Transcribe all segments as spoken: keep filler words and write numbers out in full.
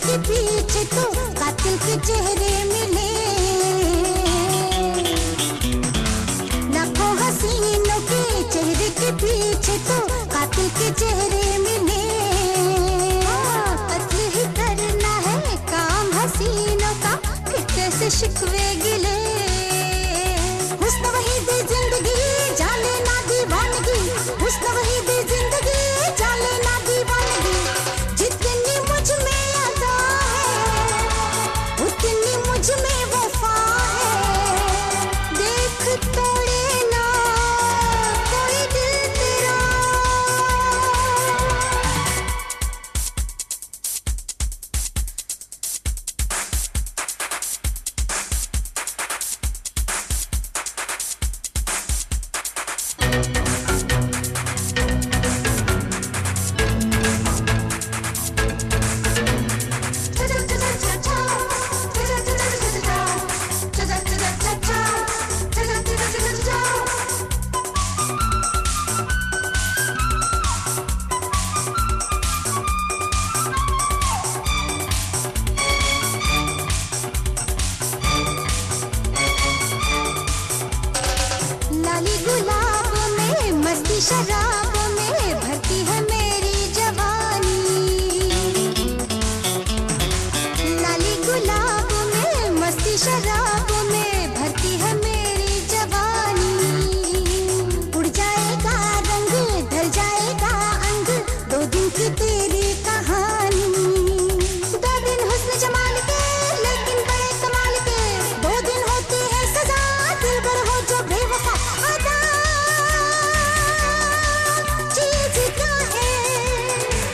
के पीछे तो कातिल के चेहरे मिले, लाखों हसीनों के चेहरे के पीछे तो कातिल के चेहरे मिले। कत्ल ही करना है काम हसीनों का, फिर कैसे शिकवे गिले। हुस्न वही दे जिंदगी जाले ना दीवानगी, हुस्न वही दे जिंदगी जाले ना दीवानगी। जितनी मुझ में अदा है उतनी मुझ में वफा है, देख तोड़े ना कोई दिल तेरा। लाली गुलाब में मस्ती शराब में भरती है मेरी जवानी, लाली गुलाब में मस्ती शराब में भरती है मेरी जवानी। उड़ जाएगा रंग ढल जाएगा अंग, दो दिन की तेरी कहानी। दो दिन हुस्न जमाल के लेकिन बड़े कमाल के, दो दिन होती है सजा दिल भर हो जो बेवफा। चीज क्या है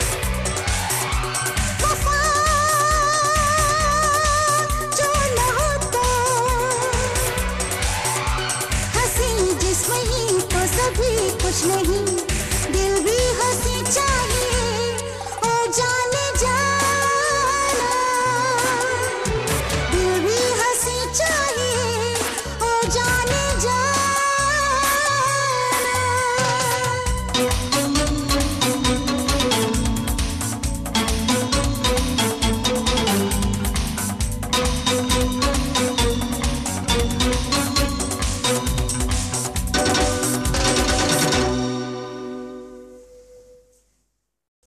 वफा, जो न हो तो हंसी जिस्म ही तो सभी कुछ नहीं, दिल भी हंसी चाहिए ओ जाने जाना, दिल भी हंसी चाहिए ओ जाने